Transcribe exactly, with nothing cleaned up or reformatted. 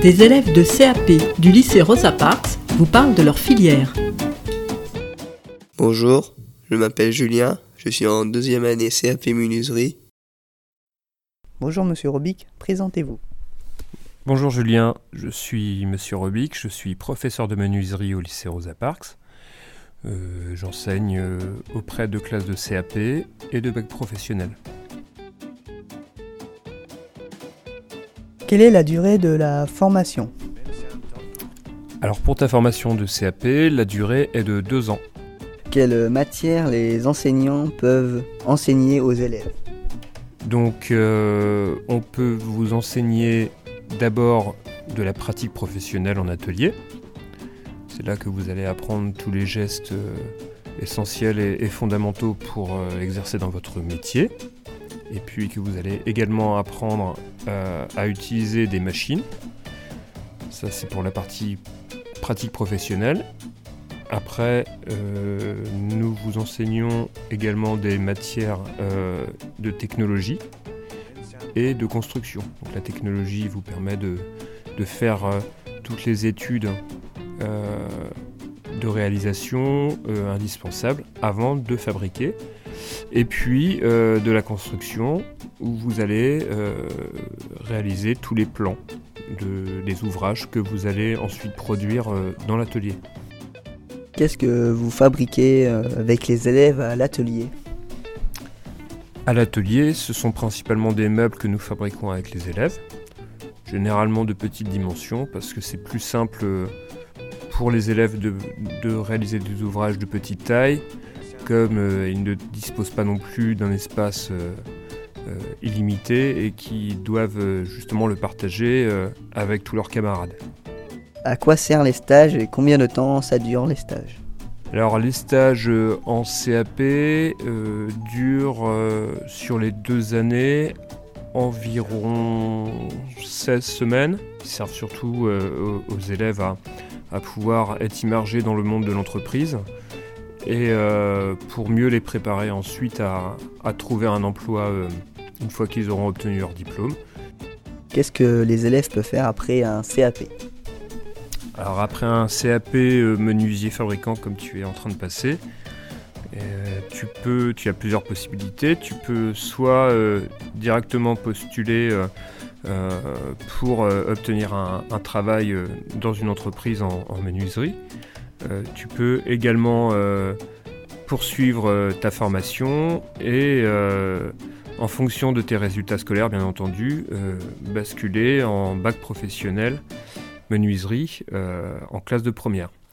Des élèves de C A P du lycée Rosa Parks vous parlent de leur filière. Bonjour, je m'appelle Julien, je suis en deuxième année C A P menuiserie. Bonjour Monsieur Robic, présentez-vous. Bonjour Julien, je suis Monsieur Robic, je suis professeur de menuiserie au lycée Rosa Parks. Euh, j'enseigne euh, auprès de classes de C A P et de bac professionnel. Quelle est la durée de la formation ? Alors pour ta formation de C A P, la durée est de deux ans. Quelles matières les enseignants peuvent enseigner aux élèves ? Donc euh, on peut vous enseigner d'abord de la pratique professionnelle en atelier. C'est là que vous allez apprendre tous les gestes euh, essentiels et, et fondamentaux pour euh, exercer dans votre métier. Et puis que vous allez également apprendre euh, à utiliser des machines. Ça c'est pour la partie pratique professionnelle. Après, euh, nous vous enseignons également des matières euh, de technologie et de construction. Donc la technologie vous permet de, de faire euh, toutes les études euh, de réalisation euh, indispensables avant de fabriquer. Et puis euh, de la construction où vous allez euh, réaliser tous les plans de, des ouvrages que vous allez ensuite produire euh, dans l'atelier. Qu'est-ce que vous fabriquez avec les élèves à l'atelier ? À l'atelier, ce sont principalement des meubles que nous fabriquons avec les élèves, généralement de petites dimensions parce que c'est plus simple pour les élèves de, de réaliser des ouvrages de petite taille, comme euh, ils ne disposent pas non plus d'un espace euh, euh, illimité et qui doivent euh, justement le partager euh, avec tous leurs camarades. À quoi servent les stages et combien de temps ça dure les stages ? Alors les stages euh, en C A P euh, durent euh, sur les deux années environ seize semaines. Ils servent surtout euh, aux, aux élèves à, à pouvoir être immergés dans le monde de l'entreprise et euh, pour mieux les préparer ensuite à, à trouver un emploi euh, une fois qu'ils auront obtenu leur diplôme. Qu'est-ce que les élèves peuvent faire après un C A P ? Alors après un C A P euh, menuisier fabricant comme tu es en train de passer, euh, tu, peux, tu as plusieurs possibilités. Tu peux soit euh, directement postuler euh, euh, pour euh, obtenir un, un travail euh, dans une entreprise en, en menuiserie. Euh, tu peux également euh, poursuivre euh, ta formation et euh, en fonction de tes résultats scolaires bien entendu, euh, basculer en bac professionnel menuiserie euh, en classe de première.